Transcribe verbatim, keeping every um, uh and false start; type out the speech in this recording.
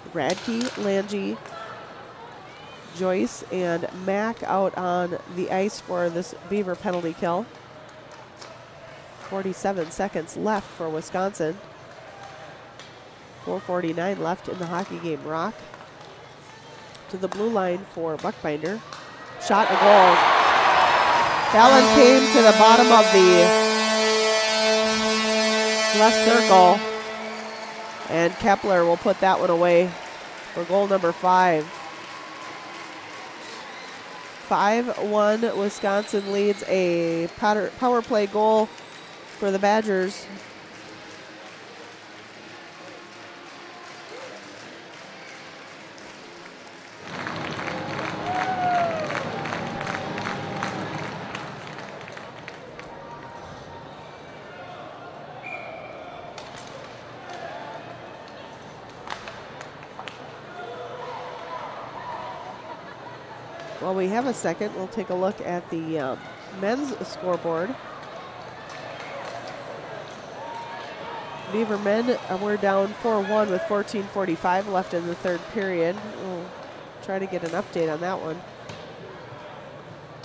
Radke, Lange, Joyce, and Mack out on the ice for this Beaver penalty kill. forty-seven seconds left for Wisconsin. four forty-nine left in the hockey game. Rock to the blue line for Buckbinder. Shot, a goal. Allen came to the bottom of the left circle, and Kepler will put that one away for goal number five. five one, Wisconsin leads a power, power play goal for the Badgers. While we have a second, we'll take a look at the um, men's scoreboard. Beaver men, uh, we're down four one with fourteen forty-five left in the third period. We'll try to get an update on that one.